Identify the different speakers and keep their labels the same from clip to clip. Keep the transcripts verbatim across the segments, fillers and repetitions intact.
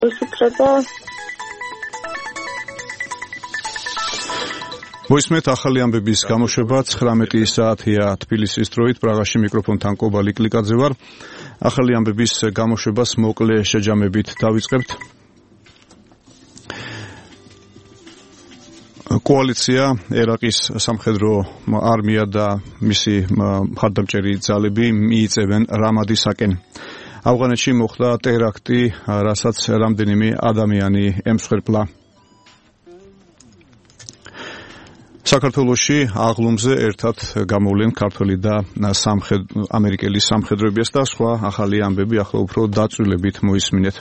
Speaker 1: მოისმენთ ახალი ამბების გამოშვება ცხრამეტი საათია თბილისის დროით პრაღაში მიკროფონთან კობა ლიკლიკაძე ვარ. ახალი ამბების გამოშვებას მოკლე შეჯამებით დავიწყებთ. კოალიცია ერაყის სამხედრო არმია და მისი მხარდამჭერი ძალები მიიწევენ რამადისაკენ. ავღანეთში მოხდა ტერაქტი, რასაც რამდენიმე ადამიანი ემსხვერპლა. საქართველოში აღლუმზე ერთად გამოვლენ ქართველი და ამერიკელი სამხედროებიას და სხვა ახალი ამბები ახლა უფრო დაწვრილებით მოისმინეთ.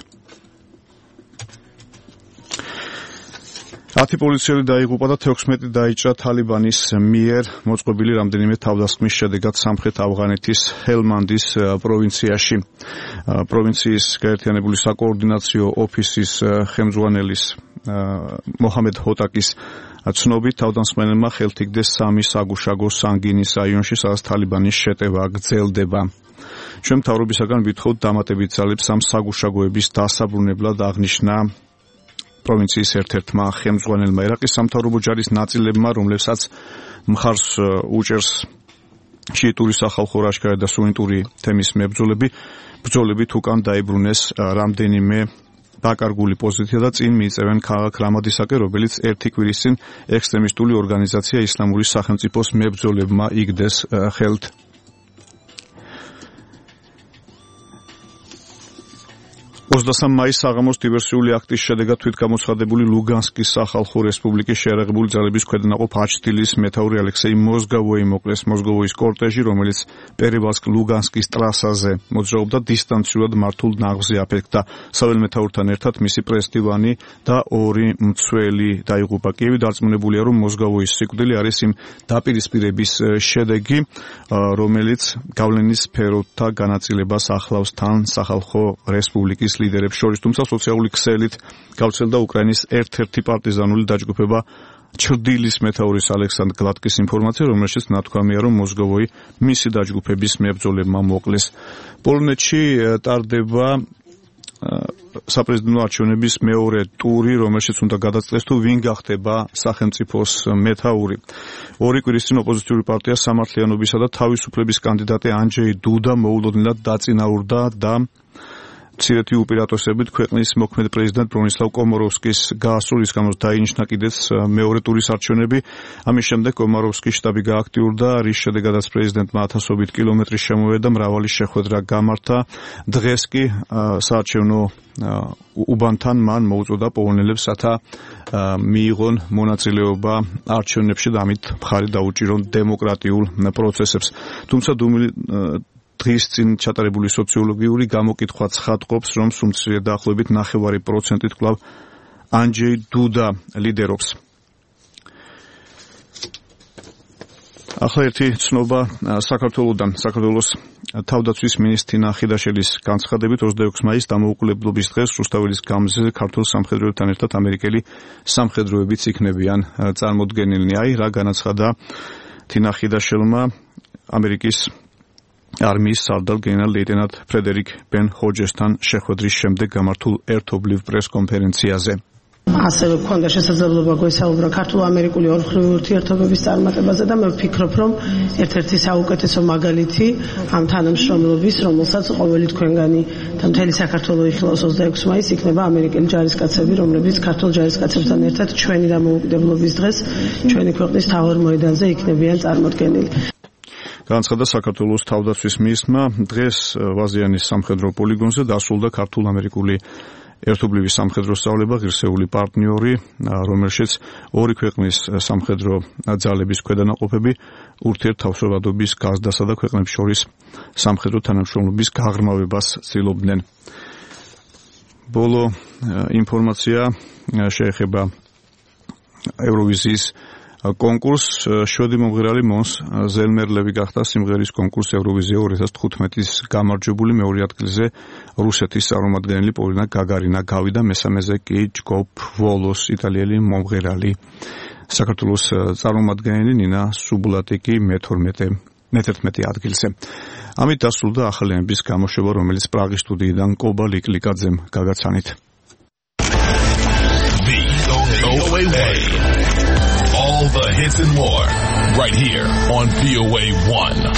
Speaker 1: ათი პოლიციელი დაიღუპა და თექვსმეტი დაიჭრა თალიბანის მიერ მოწყობილი რამდენიმე თავდასხმის შედეგად სამხრეთ ავღანეთის ჰელმანდის პროვინციაში. პროვინციის გაერთიანებული საკოორდინაციო ოფისის ხელმძღვანელის მოჰამედ ჰოტაკის ცნობით თავდამსხმელებმა ხელთ იგდეს სამი საგუშაგო სანგინის რაიონში, სადაც თალიბანის შეტევა გრძელდება. ჩვენ მთავრობისაგან ვითხოვთ დამატებით ძალებს ამ საგუშაგოების დასაბრუნებლად, აღნიშნა პროვინციის ერთ-ერთმა ხელმძღვანელმა. ერაყის სამთავრობო ჯარის ნაწილებმა, რომლებსაც მხარს უჭერს შიიტური სახალხო ლაშქარი და სუნიტური თემის მებრძოლები, ბრძოლებით უკან დაიბრუნეს რამდენიმე დაკარგული პოზიცია და წინ მიიწევენ ქალაქ რამადისაკე, რომელიც ერთი კვირის წინ ექსტრემისტული ორგანიზაცია ისლამური სახელმწიფოს მებრძოლებმა იგდეს ხელთ. ოცდასამ მაისს საღამოს დივერსიული აქტის შედეგად თვითგამოცხადებული ლუგანსკის სახალხო რესპუბლიკის შეერაღებული ძალების ქვედანაყოფ აჩთილის მეთაური ალექსეი მოზგავოი მოკლეს. მოზგავოის კორტეჟი, რომელიც პერებალსკ-ლუგანსკის ტრასაზე მოძრაობდა, დისტანციურად მართულ ნაღზი აფეთქდა. საველე მეთაურთან ერთად მისი პრეს-დივანი და ორი მცველი დაიღუპა. კიევი დარწმუნებულია, რომ მოზგავოის სიკვდილი არის იმ დაპირისპირების შედეგი, რომელიც გავლენის სფეროთა განაწილებას ახლავს თან სახალხო რესპუბლიკის ლიდერებს შორის, თუმცა სოციალური ქსელით გავრცელდა უკრაინის ერთ-ერთი პარტიზანული დაჯგუფება ჩრდილის მეთაურის ალექსანდრ გლატკის ინფორმაცია, რომელშიც ნათქვამია, რომ მოზგოვოი მისი დაჯგუფების მებრძოლებმა მოკლეს. პოლონეთში ტარდება საპრეზიდენტო არჩევნების მეორე ტური, რომელშიც უნდა გადაწყვეტს თუ ვინ გახდება სახელმწიფოს მეთაური. ორი კვირის წინ ოპოზიციური პარტია სამართლიანობისა და თავისუფლების კანდიდატი ანჯეი დუდა მოულოდნელად დაწინაურდა და მცირეთი უპირატესობით ქვეყნის მოქმედ პრეზიდენტ ბრონისლავ კომაროვსკის გაასრულის გამო დაინიშნა კიდეც მეორე ტურის არჩევნები. ამის შემდეგ კომაროვსკის შტაბი გააქტიურდა, რის შედეგადაც პრეზიდენტმა ათასობით კილომეტრის შემოვიდა და მრავალი შეხვედრა გამართა. დღეს კი საარჩევნო უბანთან მან მოუწოდა პოლონელებს, რათა მიიღონ მონაწილეობა არჩევნებში და ამით მხარი დაუჭირონ დემოკრატიულ პროცესებს. თუმცა დღის წინ ჩატარებული სოციოლოგიური გამოკითხვა ცხადყოფს, რომ სუმცირე დაახლოებით ნახევარი პროცენტით კვლავ ანჯეი დუდა ლიდერობს. ახლა ერთი ცნობა საქართველოდან. საქართველოს თავდაცვის მინისტრი თინა ხიდაშელის განცხადებით ოცდაექვსი მაისს დამოუკიდებლობის დღეს რუსთაველის გამზზე ქართულ სამხედროებთან ერთად ამერიკელი სამხედროებიც იქნებიან წარმოდგენილნი. აი რა განაცხადა თინა ხიდაშელმა ამერიკის არმიის სარდალ გენერალ-ლეიტენანტ ფრედერიკ ბენ ჰოჯესთან შეხვედრის შემდეგ გამართულ ერთობლივ პრეს-კონფერენციაზე.
Speaker 2: ასევე გქონდა შესაძლებლობა გვესაუბრა ქართულ-ამერიკული ორმხრივი ურთიერთობების წარმატებაზე და მე ვფიქრობ, რომ ერთ-ერთი საუკეთესო მაგალითი ამ თანამშრომლობის, რომელსაც ყოველი თქვენგანი და მთელი საქართველო იხილავს ოცდაექვსი მაისს, იქნება ამერიკელი ჯარისკაცები, რომლებიც ქართულ ჯარისკაცებთან ერთად ჩვენი დამოუკიდებლობის დღეს ჩვენი ქვეყნის მთავარ მოედანზე იქნებიან წარმოდგენილი.
Speaker 1: განაცხადა საქართველოს თავდაცვის მინისტრმა. დღეს ვაზიანის სამხედრო პოლიგონზე დასრულდა ქართულ-ამერიკული ერთობლივი სამხედრო სწავლება, ღირსეული პარტნიორი, რომელშიც ორი ქვეყნის სამხედრო ძალების ქვედანაყოფები ურთიერთთავსებადობის გაზრდასა და ქვეყნებს შორის სამხედრო თანამშრომლობის გაღრმავებას ცდილობდნენ. ბოლო ინფორმაცია შეეხება ევროვიზიის კონკურს. შვედი მომღერალი მონს ზელმერლევი გახდა სიმღერის კონკურს ევროვიზია ორი ათას თხუთმეტის გამარჯვებული. მეორე ადგილზე რუსეთის წარმომადგენელი პოლინა გაგარინა გავიდა, მესამეზე კი ჯგოფ ვოლოს იტალიელი მომღერალი. საქართველოს წარმომადგენელი ნინა სუბლატი კი მეთერთმეტე ადგილზე. ამით დასრულდა ახალი ამბების გამოშვება, რომელიც პრაღის სტუდიიდან კობა ლიკლიკაძემ გაგაცანით.
Speaker 3: O A one. All the hits and more, right here on V O A one.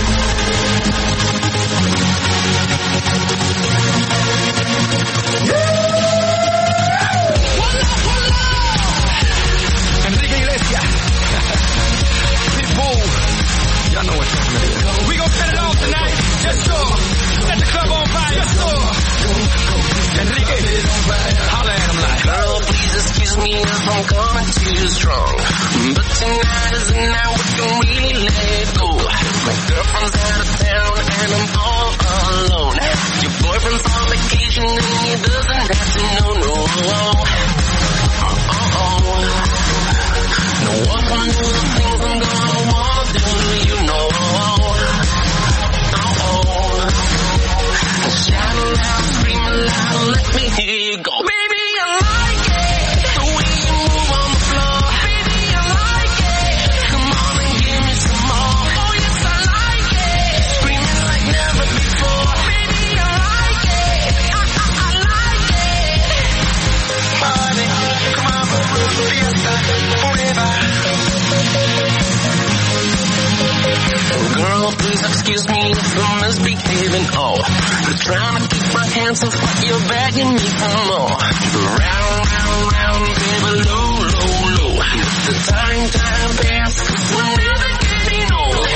Speaker 4: Enrique Iglesias. Pitbull. Y'all know what time it is. We gon' set it off tonight. Yes, sir. Set the club on fire. Yes, sir. Enrique is on fire. Holla at him like.
Speaker 5: Girl, please excuse me if I'm coming too strong. But tonight is the night we can really let go. My girlfriend's out of town and I'm all alone. Your boyfriend's on vacation and he doesn't have to know, no. Uh-oh. No one can do the things I'm gonna wanna do, you know. Uh-oh. Shout aloud, scream aloud, let me hear you go. Baby, I like it, the way you move on the floor. Baby, I like it, come on and give me some more. Oh yes, I like it, screaming like never before. Baby, I like it, I, I, I like it. Party, come on, fiesta, forever. Girl, please excuse me if I'm misbehaving. Oh, I'm trying to keep my hands off, but you're begging me for more. Round, round, round, baby, low, low, low. The time, time pass, we're never getting old.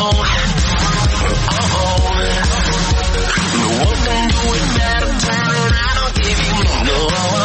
Speaker 5: Uh-oh. No one can do it better. Turn around, I'll give you no.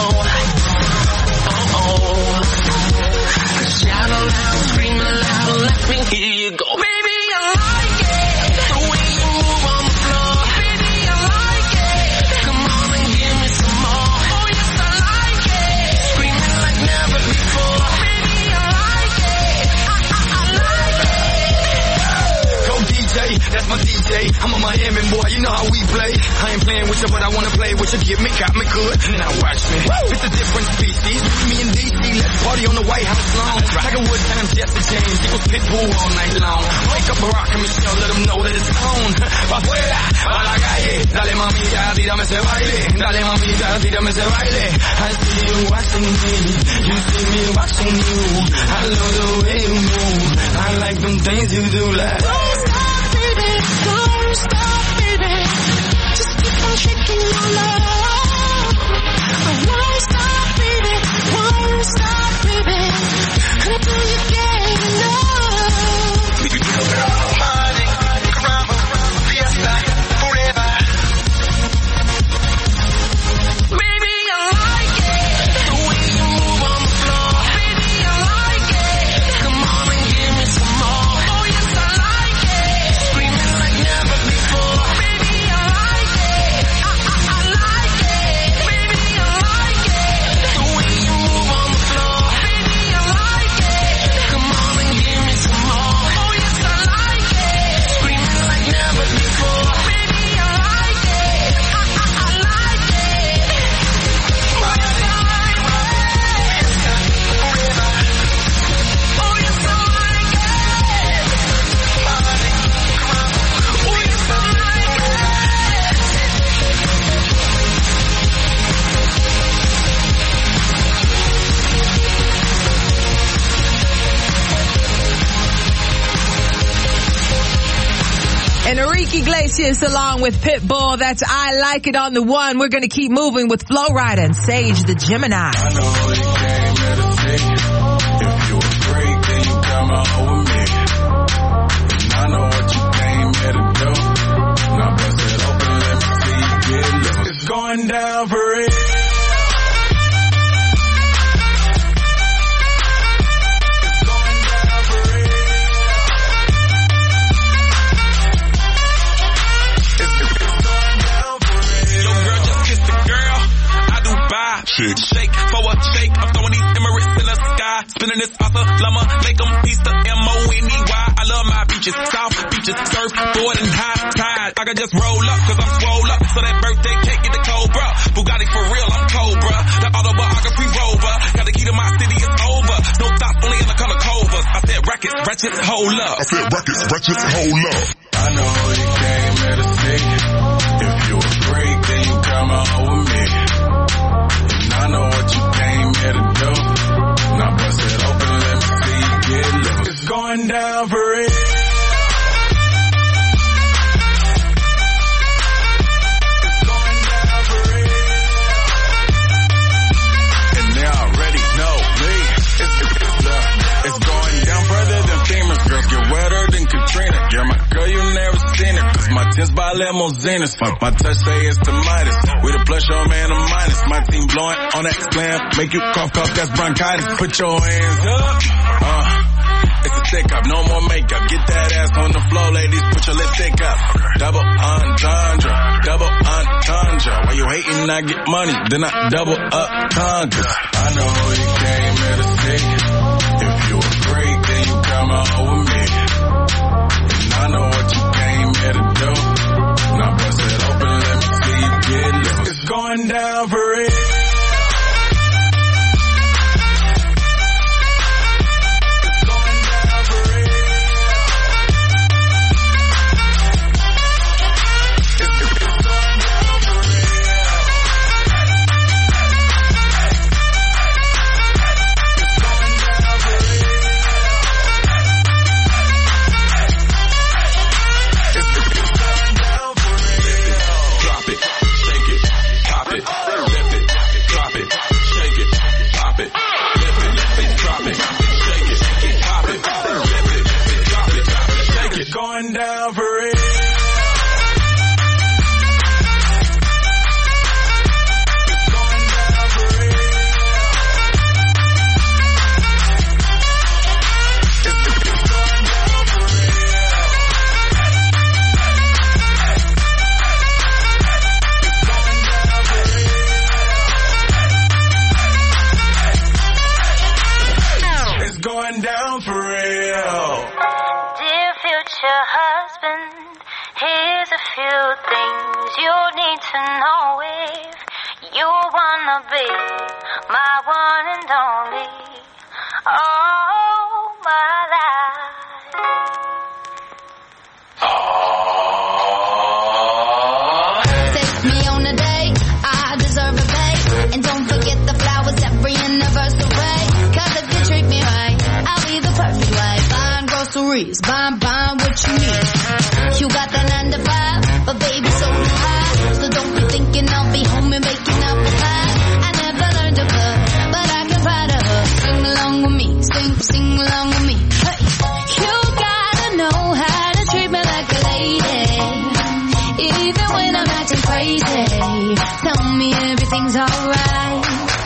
Speaker 5: Uh-oh. Shout aloud, scream aloud, let me hear you go. Baby, I like it, the way you move on the floor. Baby, I like it, come on and give me some more. Oh yes, I like it, screaming like never before. Baby, I like it, I, I, I like it.
Speaker 4: Go D J, that's my D J. I'm a Miami boy, you know how we play. I ain't playing with you, but I wanna play with you. Give me, got me good, now watch me. It's a different species. Me and D C, let's party on the White House lawn. Tiger Woods times Jesse James, it was Pitbull all night long. Wake up Barack and Michelle, let them know that it's on. Pa' afuera, a la calle, dale mamita, tírame ese baile. Dale mamita, tírame ese baile. I see you watching me, you see me watching you. I love the way you move, I like them things you do like.
Speaker 6: Don't stop, baby, don't stop, baby. Just keep on shaking your love. I won't stop, baby, won't stop, baby, until you get enough.
Speaker 4: Party, caramba, fiesta, forever.
Speaker 5: Baby, I like it, the way you move on the floor. Baby, I like it, come on and give me some more. Oh yes, I like it, screaming like never before. Baby, I like it, I, I, I like it. Baby, I like it, the way you move on the floor. Baby, I like it, come on and give me some more. Oh yes, I like it, screaming like never before. Baby, I like it, I, I, I like it. Oh yes, I like it. Oh yes, I like it. Oh yes, I like
Speaker 7: Enrique Iglesias along with Pitbull. That's I Like It on the one. We're going to keep moving with Flo Rida and Sage the Gemini.
Speaker 8: I know you came here to take it. If you a freak, then you come out with me. And I know what you came here to do. Now bust it open, let me see you get loose. It's going down for real.
Speaker 3: Shake. Shake for a shake. I'm throwing these Emirates in the sky. Spinning this awesome llama. Make them piece the M O N E Y. I love my beaches. South beaches. Surfboard and high tide. I can just roll up cause I'm swole up. So that birthday cake get the Cobra. Bugatti for real, I'm Cobra. The autobiography rover. Got the key to my city, it's over. No thoughts, only in the color covers. I said rackets, ratchets, hold up.
Speaker 8: I said rackets, ratchets, hold up. I know you came here to see it. If you a freak, then you come out with me. I know what you came here to do.
Speaker 3: Benz by limousines. Fuck my touch say it's the Midas. We the plus your man a minus. My team blowing on that slam. Make you cough, cough, that's bronchitis. Put your hands up. Uh. It's a stick up, no more makeup. Get that ass on the floor, ladies. Put your lipstick up. Double entendre, double entendre. While you hating, I get money, then I double up conquer.
Speaker 8: I know you came here to see. If you a freak, then you come out with me. And I know what you came here to do. Now bust it open, let me see you get loose.
Speaker 3: It's going down for real. Going down for real. It's going down for real.
Speaker 9: Dear future husband, here's a few things you need to know if you wanna be my one and only. All my life.
Speaker 6: Take me on a date, I deserve a babe. And don't forget the flowers every anniversary. Cause if you treat me right, I'll be the perfect wife. Buying groceries, buying, buying what you need. You got that nine to five, but baby so do I. So don't be thinking I'll be home and baking up a pie. I never learned to cook, but I can fry to her. Sing along with me, sing, sing along with me. Hey, you gotta know how to treat me like a lady. Even when I'm acting crazy, tell me everything's alright.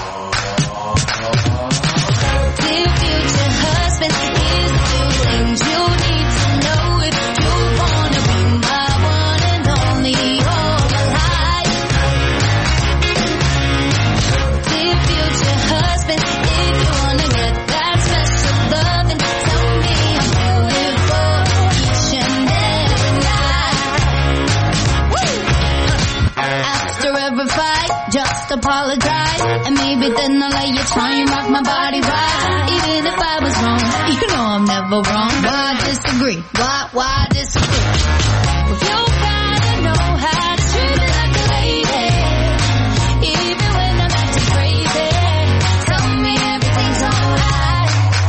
Speaker 6: Dear future husband, here's a few things you need to know if you wanna be my one and only all my life. Dear future husband, if you wanna get that special love, and tell me I'm beautiful each and every night. After every fight, just apologize, and maybe then I'll let you try and rock my body right. Even if I was wrong, you know I'm never wrong. Why disagree? Why, why disagree? Well, you gotta know how to treat me like a lady. Even when I'm acting crazy, tell me everything's alright.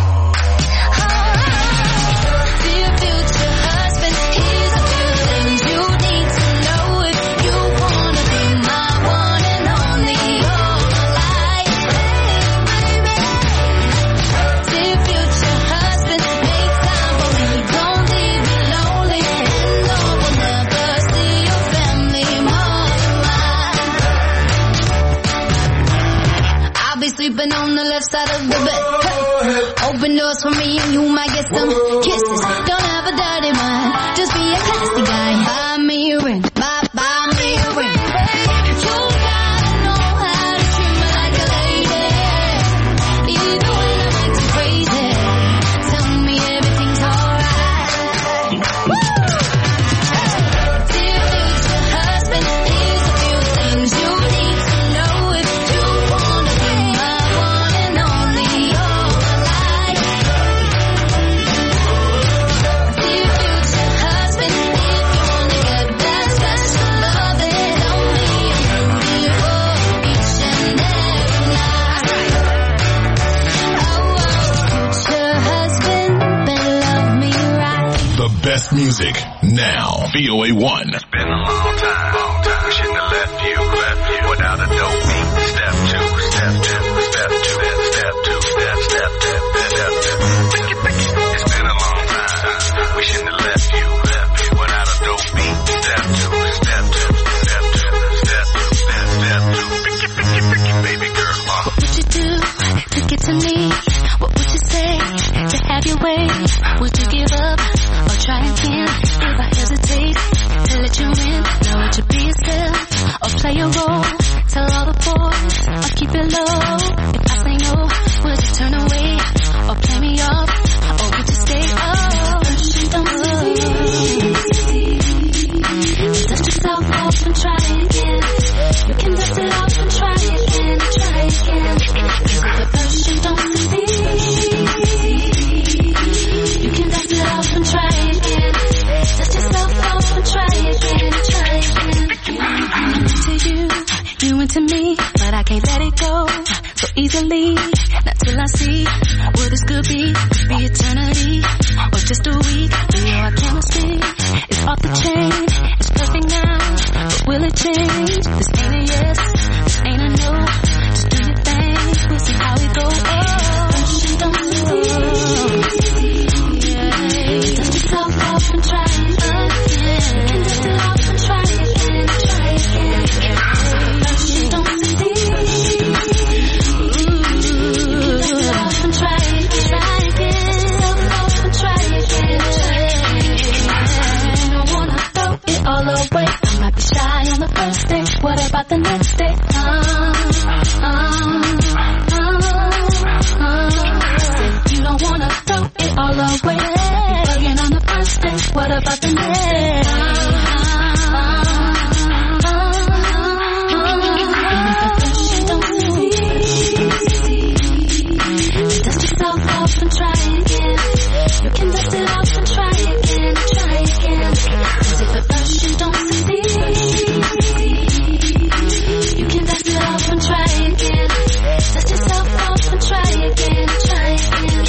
Speaker 6: Alright. Dear future husband, here's a few things you need to know if you wanna be my one and only all my life. Dear future husband, make time for me, don't leave me lonely. And no one ever see your family more than mine. I'll be sleeping on the left side of the bed. Hey. Open doors for me and you might get some kisses. Don't have a dirty mind, just be a classy guy. Buy me a ring, buy, buy me a ring. You gotta know how to treat me like a lady. Even when I'm acting crazy, tell me everything's alright. Dear future husband, here's a few things you need to know if you wanna be my one and only all my life. Dear future husband, if you wanna get that special love, then tell me I'm beautiful each and every night. Oh, future husband, better love me right.
Speaker 10: The best music now. V O A one.
Speaker 11: It's been a long time. Long time. We shouldn't have left you, left you without a dope beat. Step two, step two, step two, step two, step, step, step, step two. It's been a long time. We shouldn't have left you, left you without a dope beat. Step two,
Speaker 6: If I say no, will you turn away or play me off? Or would you stay up? Don't see. Dust yourself off and try again. You can dust it off and try again, try again. The version don't see. You can dust it off and try again. Dust yourself off and try again, try again. I'm into you, you into me, but I can't let it go so easily. Not till I see what this could be. Could be eternity or just a week. You know our chemistry is off the chain. It's perfect now, but will it change? This ain't a yes, this ain't a no. Just do your thing, we'll see how it goes. Oh, don't see. Yeah. Dust yourself off and try again. You can dust it off and try again, try again. Don't see. Ooh, dust it off and try again, try again. Off and try again, try again. You don't wanna throw it all away. I might be shy on the first day. What about the next day? Uh, uh, uh, uh. You don't wanna throw it all away. Bugging on the first day. What about the next day? Dust yourself off and try again. You can dust it off and try again, try again. Cause if at first you don't succeed, you can dust it off and try again. Dust yourself off and try again, try again.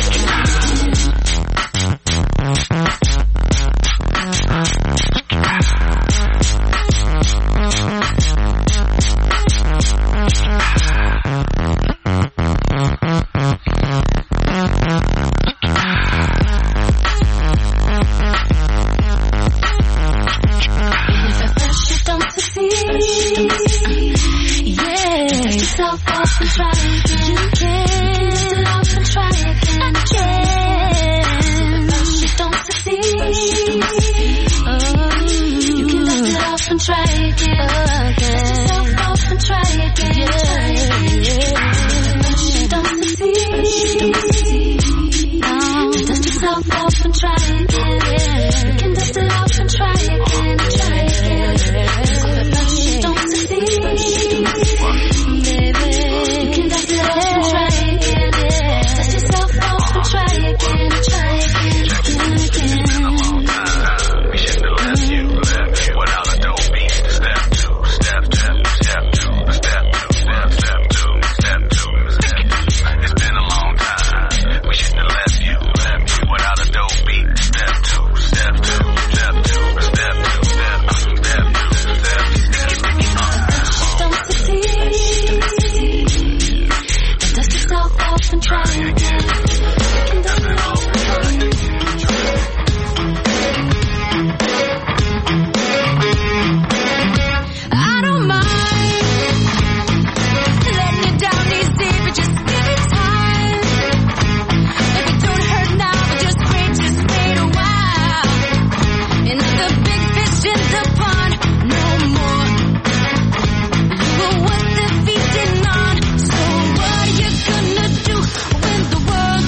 Speaker 6: World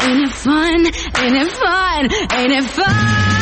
Speaker 12: Ain't it fun? Ain't it fun? Ain't it fun?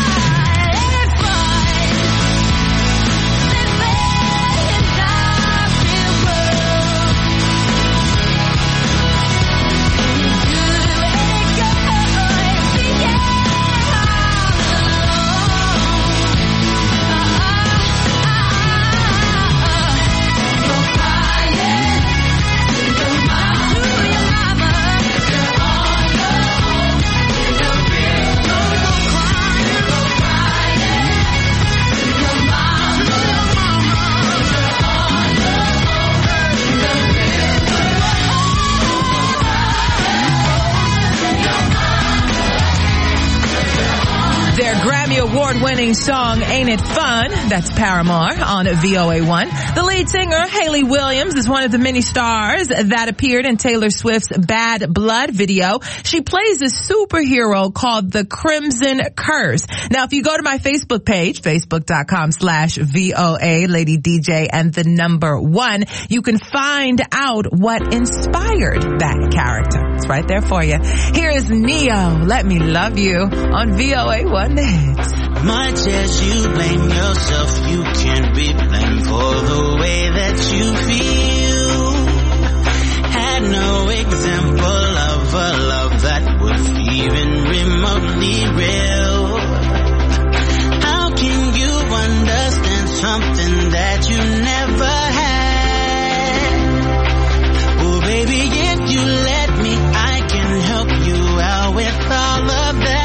Speaker 7: Award-winning song Ain't It Fun? That's Paramore on V O A one. The lead singer, Hayley Williams, is one of the many stars that appeared in Taylor Swift's Bad Blood video. She plays a superhero called the Crimson Curse. Now, if you go to my Facebook page, facebook.com slash VOA, Lady D J, and the number one, you can find out what inspired that character. It's right there for you. Here is Neo, Let Me Love You on V O A one Hits.
Speaker 13: Much as you blame yourself, you can't be blamed for the way that you feel. Had no example of a love that was even remotely real. How can you understand something that you never had? Oh baby, if you let me, I can help you out with all of that.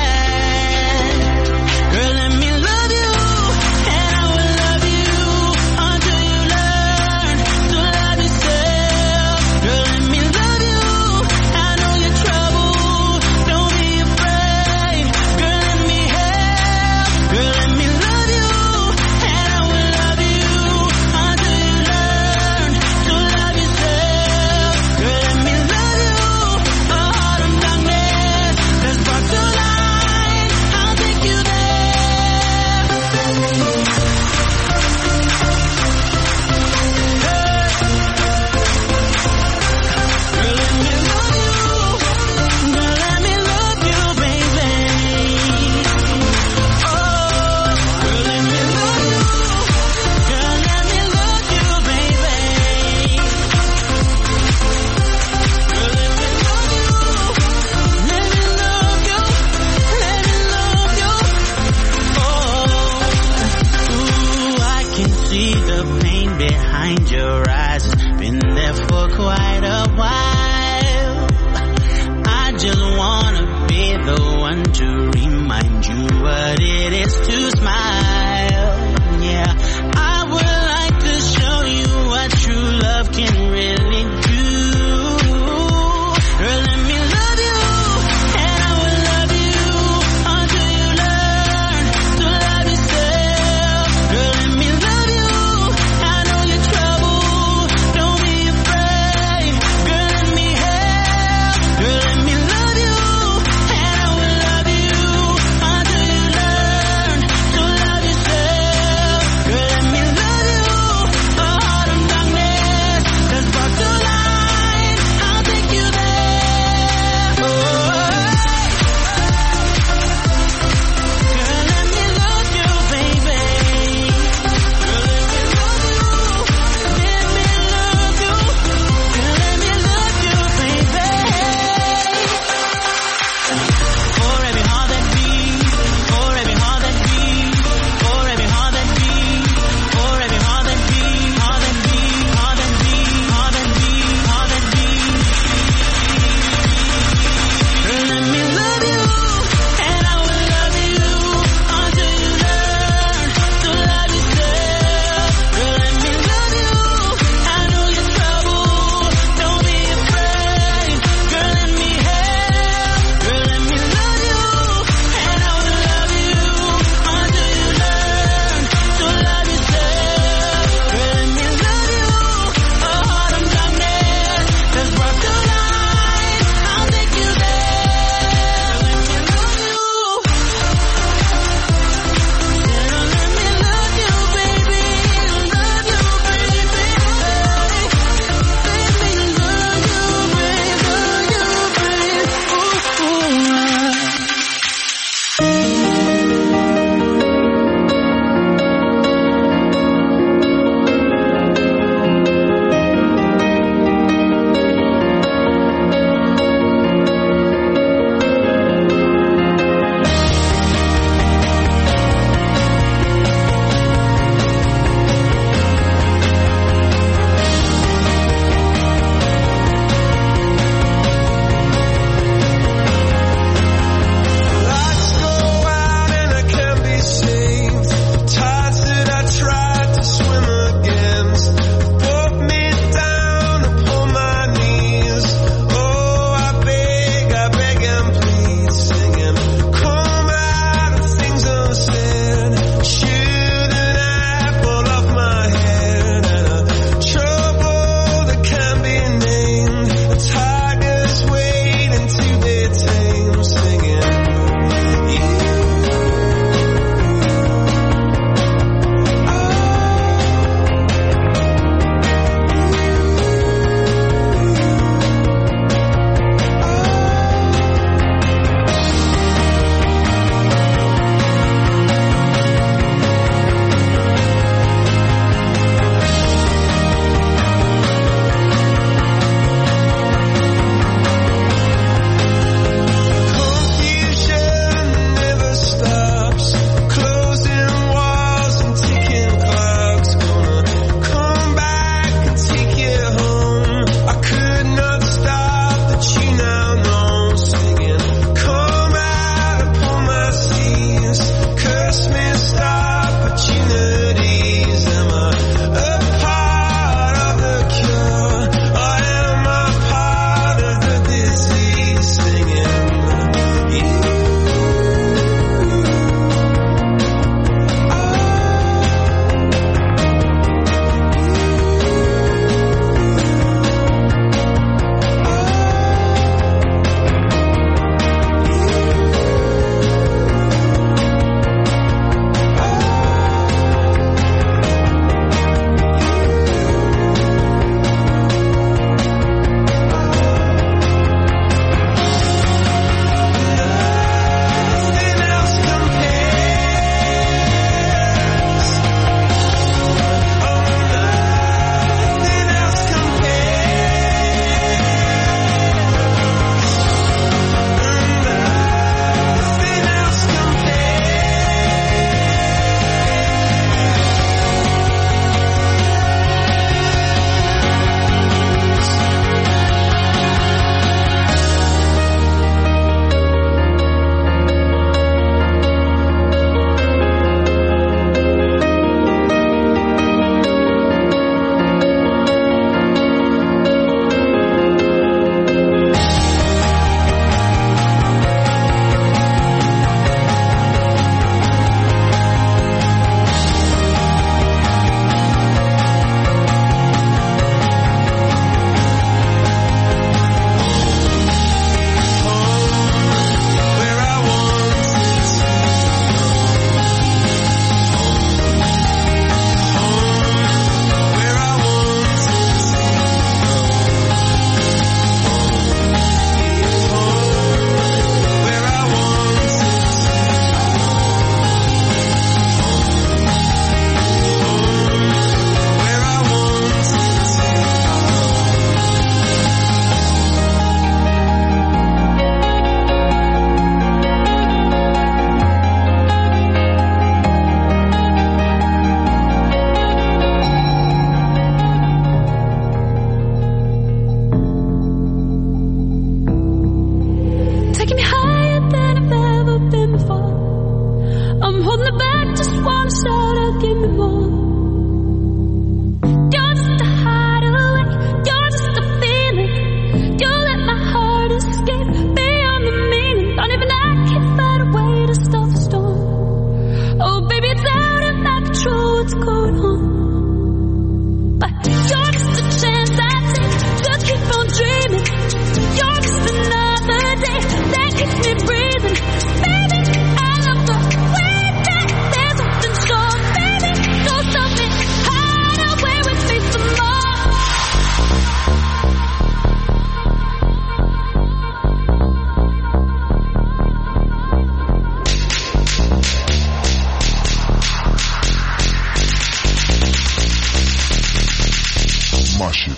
Speaker 14: my shit.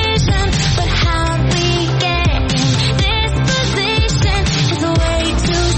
Speaker 6: Too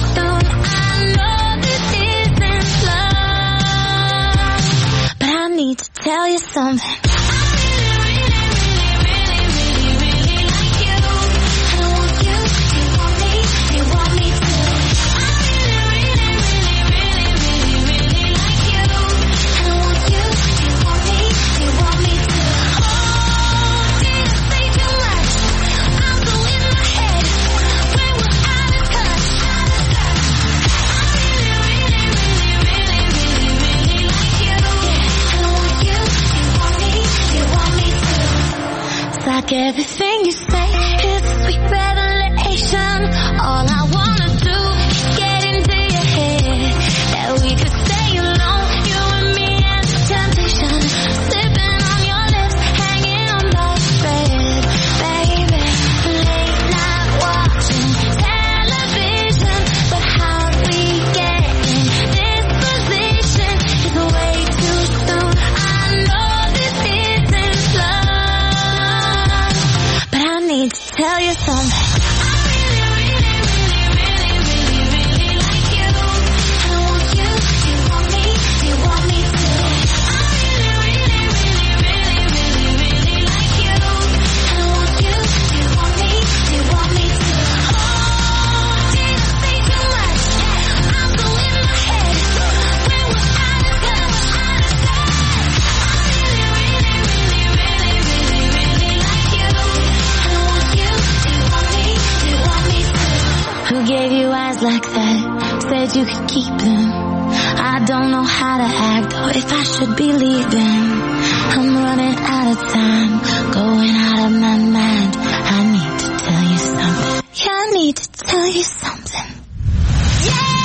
Speaker 12: Who gave you eyes like that? Said you could keep them. I don't know how to act or if I should be leaving. I'm running out of time, going out of my mind. I need to tell you something. Yeah, I need to tell you something. Yeah!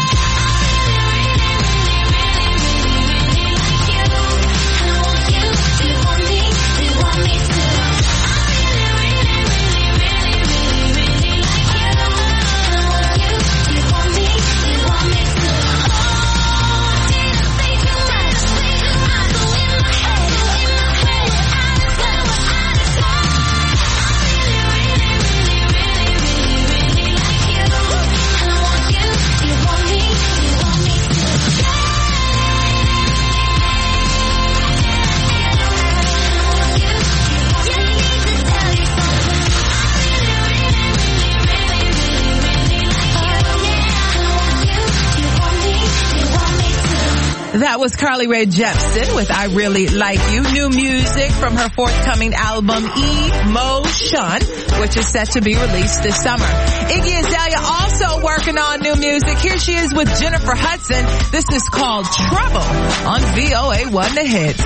Speaker 7: That was Carly Rae Jepsen with I Really Like You. New music from her forthcoming album Emotion, which is set to be released this summer. Iggy Azalea also working on new music. Here she is with Jennifer Hudson. This is called Trouble on V O A one The Hits.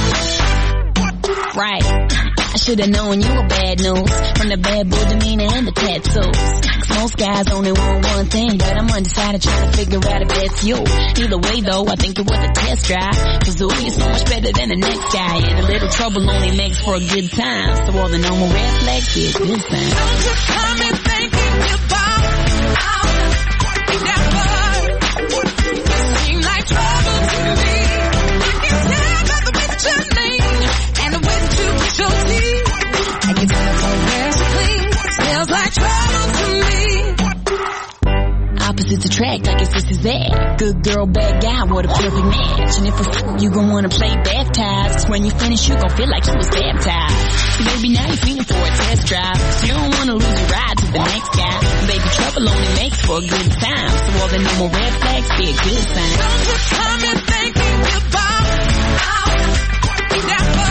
Speaker 14: Right. I should've known you were bad news from the bad boy demeanor and the tattoos. Cause most guys only want one thing, but I'm undecided trying to figure out if that's you. Either way though, I think it was a test drive. Cause ooh, you're so much better than the next guy. And a little trouble only makes for a good time. So all the normal red flags get good signs.
Speaker 5: Don't you come and thinking about how never seem like trouble to me. I can tell by the way that you lean and the way that you push your teeth. I can tell from where it's clean. Smells like trouble to me.
Speaker 14: Opposites attract, I guess this is that. Good girl, bad guy, what a perfect match. And if a fool, you gon' wanna play baptized. Cause when you finish, you gon' feel like you was baptized. So baby, now you're feeling for a test drive. So you don't wanna lose your ride to the next guy. Baby, trouble only makes for a good time. So all the normal red flags be a good sign.
Speaker 5: Don't you come and thinking about how never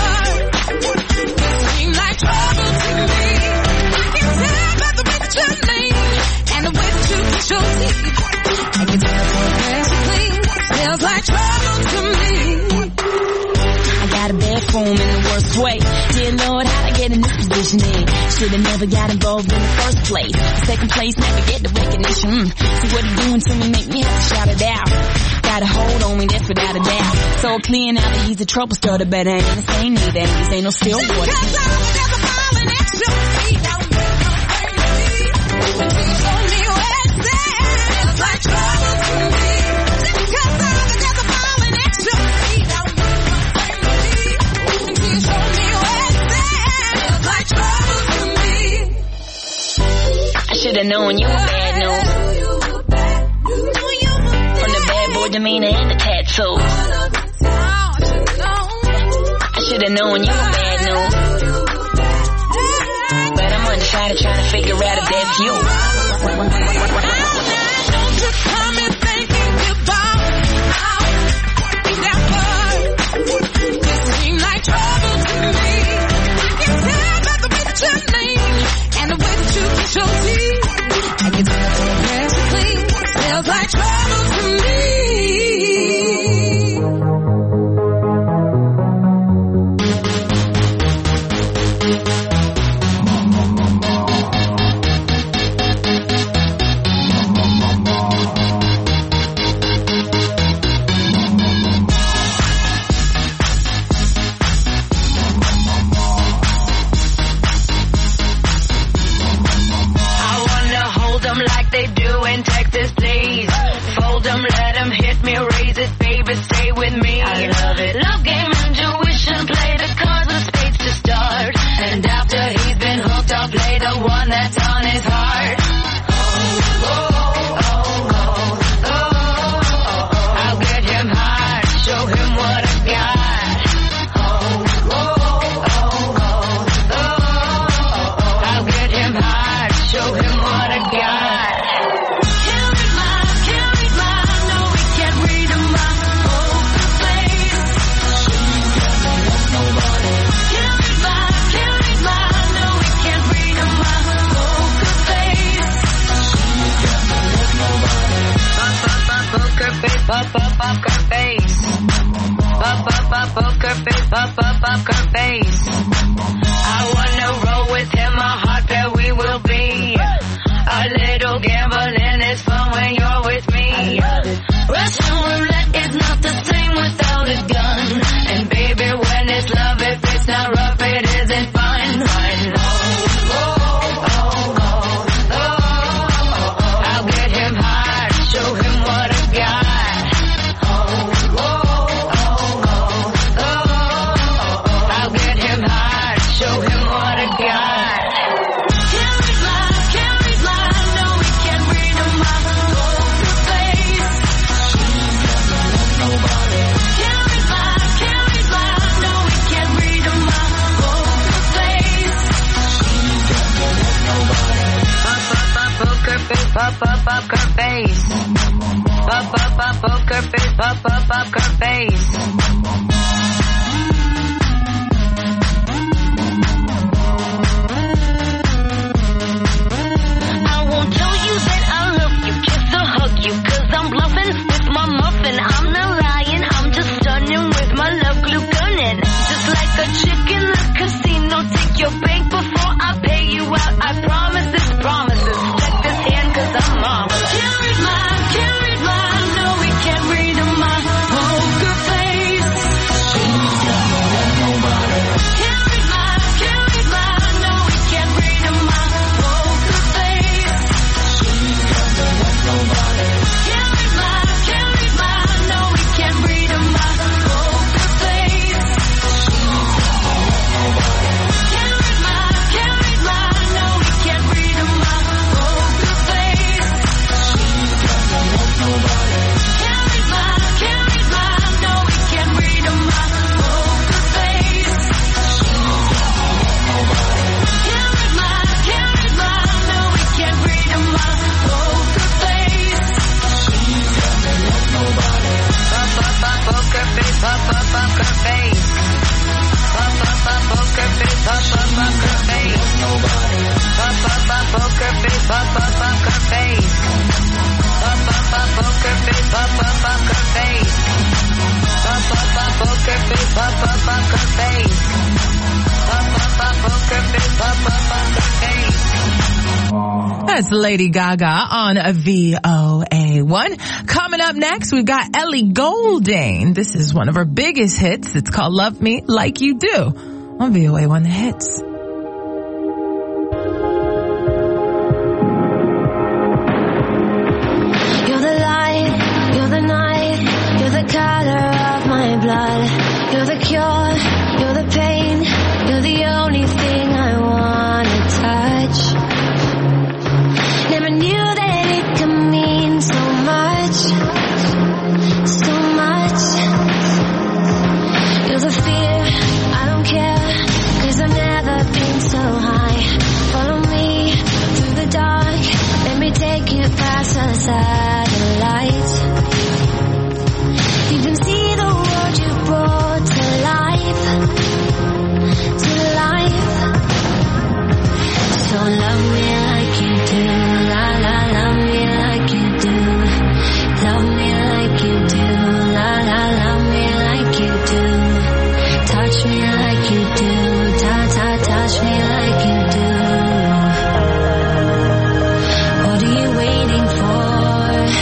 Speaker 5: seem like trouble to me. I can tell by the way that you lean and the way that you push your teeth. I can tell from where it's clean. Smells like trouble to me.
Speaker 14: I got a bad form in the worst way. Dear Lord, how'd I get in this position in? Should've never got involved in the first place. Second place, never get the recognition. Mm. See what he doing to me, make me have to shout it out. Got a hold on me, that's without a doubt. So clear now that he's a trouble starter, but I ain't the same neither. These ain't no still water.
Speaker 5: Because I was never falling at your feet. I was never afraid of you. Until you showed me where it's at. Smells like trouble to me. Just because I was never falling at your feet. I was never afraid of you. Until you showed me where it's at. Smells like trouble to me.
Speaker 14: I should've known you were bad news. From the bad boy demeanor and the tattoos. I should've known you were bad news. But I'm undecided trying to figure out if that's you.
Speaker 5: Don't you come and thinking about how never seem like trouble to me. I can tell by the way that you lean and the way that you push your teeth. I can tell from where it's clean. Smells like trouble to me. Can't read my poker face.
Speaker 15: up, up, up her face. Up, up, up, poker face, up, up, up her face. I wanna roll with him, a hot pair we will be. A little gambling is fun when you're with me. Russian roulette is not the same without a gun. And baby, when it's love, if it's not rough, it isn't fun. Fun. Oh, oh, oh, oh, oh, oh. I'll get him high, show him what I got. Oh, oh, oh, oh, oh. I'll get him high, show him what I got. Can't read minds, can't read minds, no, we can't read them my poker face. Nobody. Can't read minds, can't read minds, no, we can't read them my poker face. Up, up, up, poker face, up, up, up her face. Up, up, up, poker face, up, up, up her face. I won't tell you that I love you, kiss or hug you, cause I'm bluffing with my muffin. I'm not lying, I'm just stunning with my love glue gunning. Just like a chick in the casino, take your bank before I pay you out. I promise this promises. Check this hand cause I'm marvelous. Can't read minds, can't read minds, no we can't read them my poker face. Can't read minds, can't read minds, no we can't read them my poker face. Can't read minds, can't read minds, no we can't read them my poker face. Can't read minds, can't read minds, no we can't read them my poker face. Can't read minds, can't read minds, no we can't read them my poker face. Can't read minds, can't read minds, no we can't read them my poker face. Up, up, up, poker face, up, up, up her face. Up, up, up, poker face, up, up, up her face. Up, up, up, poker face, up, up, up her face. Up, up, up, poker face, up, up, up her face. Up, up, up, poker face, up, up, up her face. Up, up, up, poker face, up, up, up her face.
Speaker 7: That's Lady Gaga on a V O A one. Coming up next, we've got Ellie Goulding. This is one of her biggest hits. It's called Love Me Like You Do on V O A one The Hits.
Speaker 12: You're the light, you're the night, you're the color of my blood. You're the cure, you're the pain, you're the only thing I wanna touch. Never knew that it could mean so much, so much. You're the fear, I don't care, cause I've never been so high. Follow me through the dark, let me take you past the satellite. You can see the world you brought to life, to life. So love me like you do, la la, love me like you do. Love me like you do, la la, love me like you do. Touch me like you do, ta ta, touch me like you do. What are you waiting for?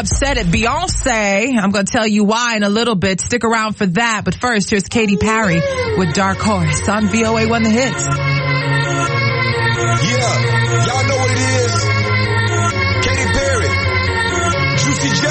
Speaker 7: upset at Beyonce. I'm going to tell you why in a little bit. Stick around for that. But first, here's Katy Perry with Dark Horse on V O A one The Hits.
Speaker 4: Yeah, y'all know what it is. Katy Perry, Juicy J.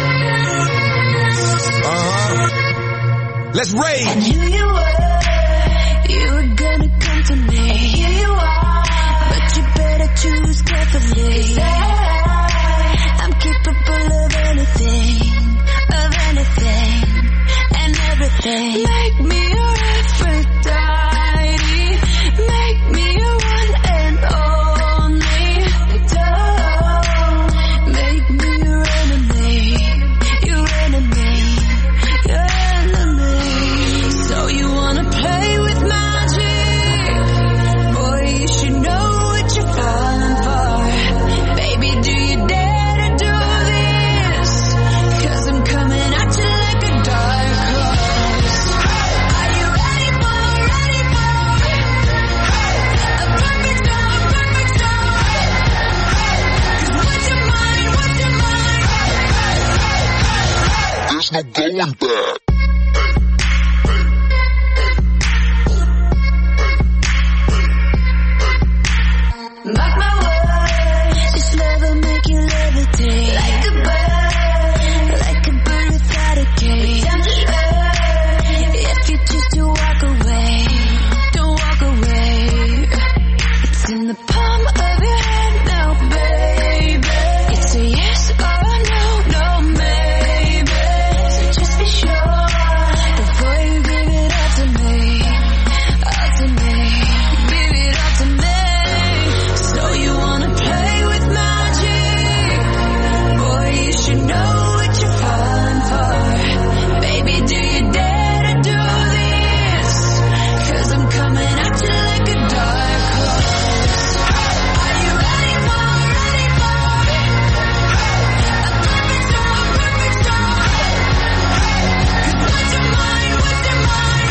Speaker 4: Uh-huh. Let's rage.
Speaker 12: I knew you were, you were gonna come to me. And here you are, but you better choose carefully. I'm capable of anything, of anything, and everything. Make me your Aphrodite, make me your one and only. Don't make me your enemy, your enemy, your enemy. So you wanna play with magic? Boy, you should know what you're falling for. Baby, do you dare to do this? 'Cause I'm coming at you like a dark horse. Are you ready for, ready for a perfect storm, perfect storm? 'Cause what's your mind, what's your mind?
Speaker 11: There's no going back.
Speaker 12: Mark my words, this love will make you levitate. Like a bird, like a bird without a cage. Down to earth, if you choose to walk away, don't walk away. It's in the palm of your hand now, baby. It's a yes or a no, no maybe. So just be sure before you give it up to me, up to me, give it up to me. So you wanna play with magic? Boy, you should know what you're falling for. Baby, do you dare to do this? 'Cause I'm coming at you like a dark horse. Are you ready for, ready for a perfect storm, perfect storm? 'Cause what's your mind, what's your mind?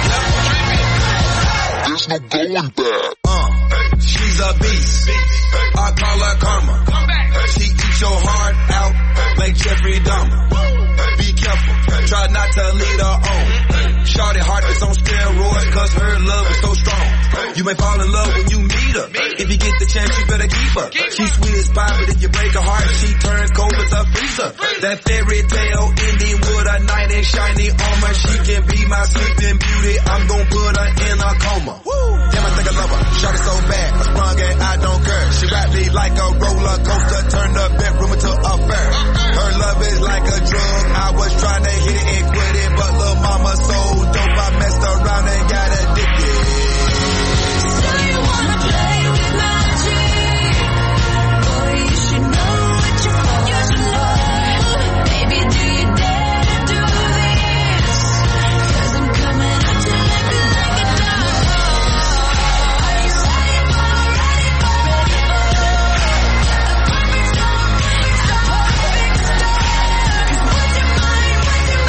Speaker 11: There's no going back.
Speaker 4: Uh, she's a beast. I call her karma. She eats your heart out like Jeffrey Dahmer. Be careful, try not to lead her on. Shorty heart is on steroids 'cause her love is so strong. You may fall in love when you meet her. If you get the chance, you better keep her. She's sweet as pie, but if you break her heart, she turns cold as a freezer. That fairy tale ending with a knight in shiny armor. She can be my sleeping beauty. I'm gon' put her in a coma. Damn, I think I love her. Shot it so bad, I sprung and I don't care. She rap me like a roller coaster, turn the bedroom into a fair. Her love is like a drug. I was trying to hit it and quit it, but lil' mama so dope, I messed around and got addicted.
Speaker 12: So you wanna play with magic? Boy, you should know what you're falling for. Baby, do you dare to do this? 'Cause I'm coming at you like a, like a dark horse. Are you ready for, ready for, ready for a perfect storm, a perfect storm? 'Cause what's your mind, what's your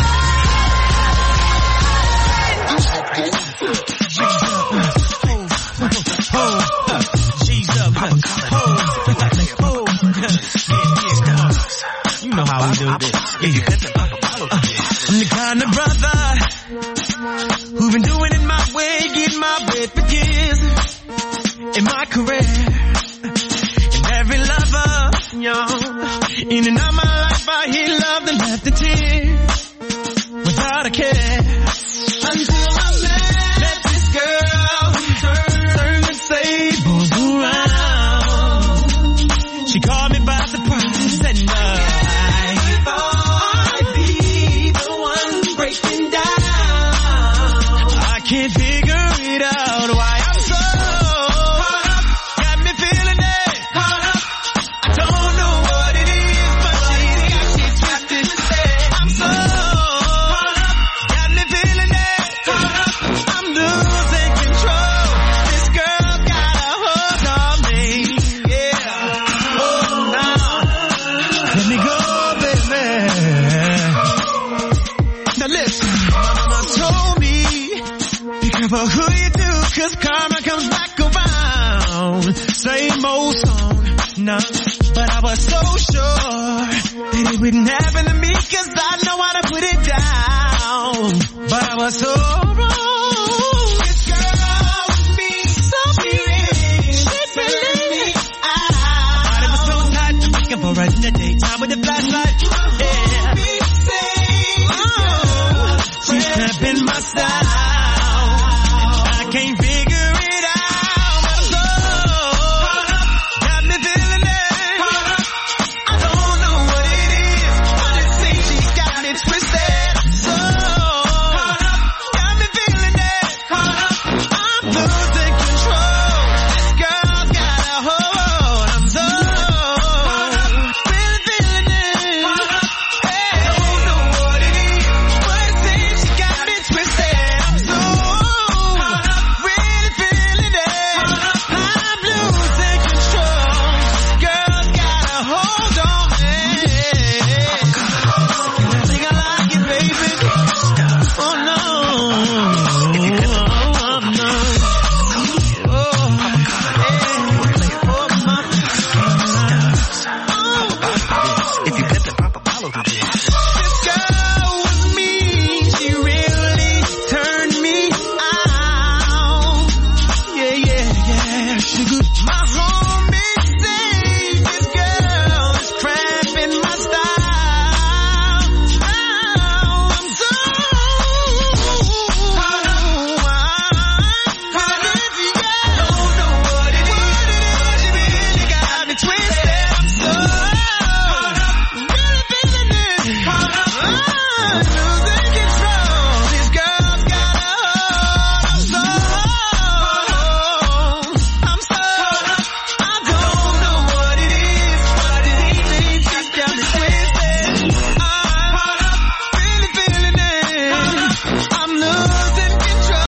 Speaker 13: You know how we do this. I'm the kind of brother who've been doing it my way, getting my bread for years in my career. And every lover, y'all, in and out my life, I hear love and left a tear without a care. Until I met, met this girl, turn, turn the tables around. She called me by surprise and uh, I'd be the one breaking down. I can't figure it out why I'm so caught up. Got me feeling it, caught up. I don't know what it is, but she got me twisted. I'm so caught up. Got me feeling it, caught up. I'm losing control. This girl got a hold on me. Yeah. Oh no. Let me go, baby. Now listen, my mama told me, be careful who you do, 'cause karma comes back around. Same old song, no, but I was so sure
Speaker 16: that it wouldn't happen to me, cause I know how to put it down. But I was so wrong. This girl with me, so feeling, she feeling me. I thought it was so tight, I'm looking for her in the daytime with the flashlight. Yeah. Oh, she's trapping my style. I can't